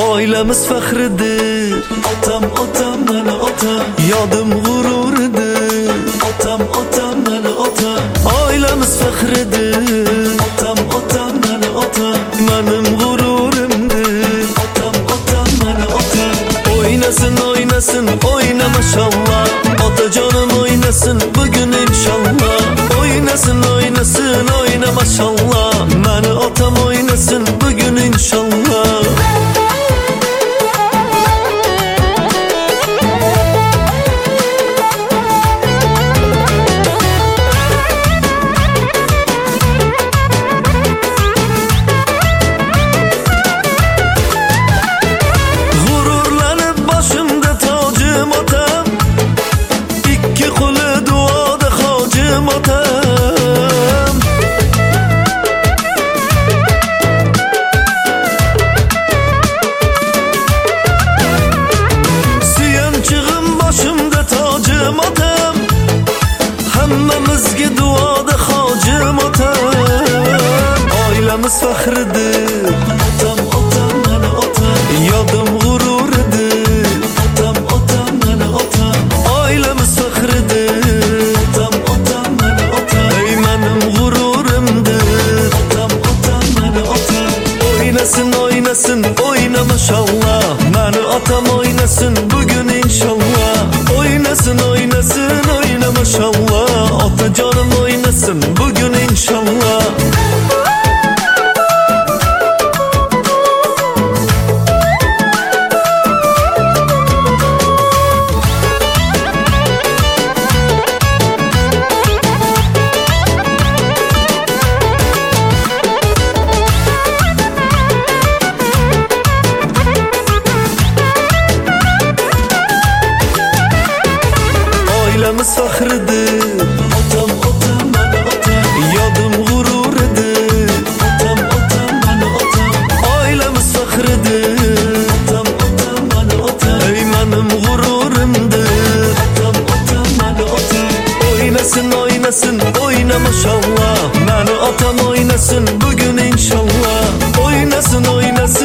Oilamiz faxridir. Otam mana otam, yodim g'ururidir. Otam mana otam, oilamiz faxridir. Otam mana otam, menim g'ururimdir. Otam mana otam, oynasın oyna maşallah. Otajonim oynasın bugün inşallah. Oynasın oyna maşallah. Meni otam oynasın bugün inşallah. Hammamizga duoda hojim otam. Oilamiz faxridir. Otam mana otam, yodim g'ururidir. Otam mana otam, oilamiz faxridir. Otam mana otam, ey menim g'ururimdir. Otam mana otam, oynasın oyna maşallah. Meni otam oynasın bugün inşallah. Oynasın oyna maşallah. Otajonim oynasın bugün inşallah. Oilamiz faxridir. Otam mana otam, yodim g'ururidir. Otam mana otam, oilamiz faxridir. Otam mana otam, ey menim g'ururimdir. Otam mana otam, oynasın oyna maşallah. Meni otam oynasın bugün inşallah. Oynasın